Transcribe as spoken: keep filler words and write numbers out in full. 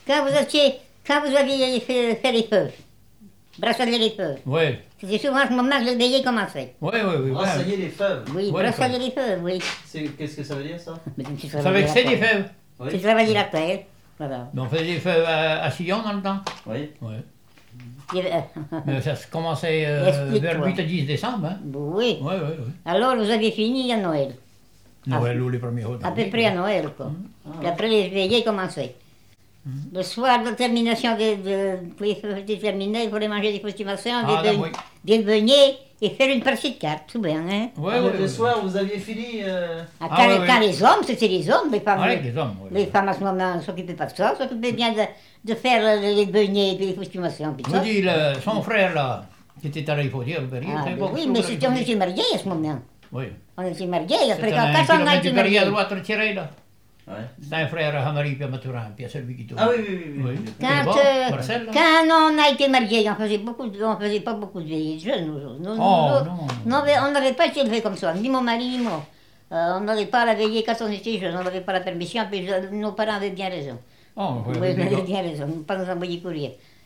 quand vous étiez, quand vous aviez fait, fait les feux, brassailler les feux, Oui, c'était souvent à ce moment que le veillé commençait. oui, oui. oui Brassailler les fèves. Oui, Ouais, brassailler les feux, oui. C'est- Qu'est-ce que ça veut dire ça? Mais tu Ça savez que c'est des fèves. Oui. Tu travaillais la terre, voilà. Mais on faisait des fèves à, à Sillon dans le temps. Oui. Oui. Il y avait- Mais ça se commençait euh, Explique-toi. vers le huit à dix décembre. Hein. Oui. Oui, oui, oui. Alors vous avez fini à Noël, Noël ou les premiers jours. à peu près à Noël, quoi. Puis après les veillées commençaient. Le soir de termination de, de, pour les feux étaient terminés, il fallait manger des frustimations, Ah, des, là, be- oui. des beignets et faire une partie de cartes, tout bien, hein. Oui, Ah, oui, le oui. soir, vous aviez fini. euh, Ah, Ah, quand, oui, quand oui. les hommes, c'était les hommes, les femmes, Ah, avec les hommes, oui. les femmes à ce moment ne s'occupaient pas de ça, s'occupaient bien de, de faire euh, les beignets et les frustimations, puis Je ça. vous dis, le- son frère, là, qui était à la Ripotière, Ah, c'est ben beaucoup oui, plus mais que c'était- on la était mariés à ce moment. Oui. On était mariés, après C'était quand, un quand on a kilomètre été du Perrier à mariés. droite retiré, là. Ouais. C'est un frère à Hamari puis à Mathurin, puis à celui qui tourne. Ah oui, oui, oui. oui. Oui. Quand, bon, euh, Marcel, là. quand on a été mariés, on faisait beaucoup, de- on faisait pas beaucoup de veillées de jeunes, nous autres. Nous, nous Oh, autres, non. nous, on avait- on n'avait pas été élevés comme ça, ni mon mari, ni moi. Euh, on n'allait pas à la veillée quand on était jeunes, on n'avait pas la permission, puis je- nos parents avaient bien raison. Oh, oui, Oui, oui, ils avaient d'accord. bien raison, ne pas nous envoyer courir.